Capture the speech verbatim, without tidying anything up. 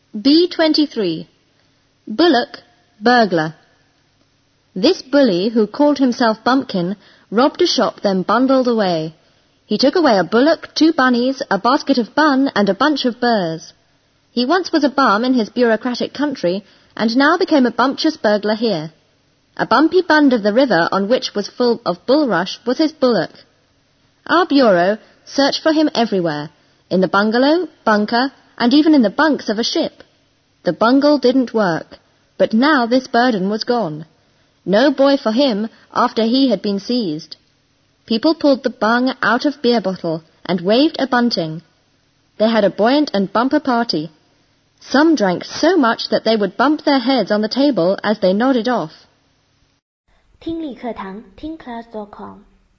B twenty-three. Bullock, burglar. This bully, who called himself Bumpkin, robbed a shop, then bundled away. He took away a bullock, two bunnies, a basket of bun, and a bunch of burrs. He once was a bum in his bureaucratic country, and now became a bumptious burglar here. A bumpy bund of the river on which was full of bulrush was his bullock. Our bureau searched for him everywhere, in the bungalow, bunker, and even in the bunks of a ship. The bungle didn't work, but now this burden was gone. No boy for him after he had been seized. People pulled the bung out of beer bottle and waved a bunting. They had a buoyant and bumper party. Some drank so much that they would bump their heads on the table as they nodded off. 听力课堂听 class dot com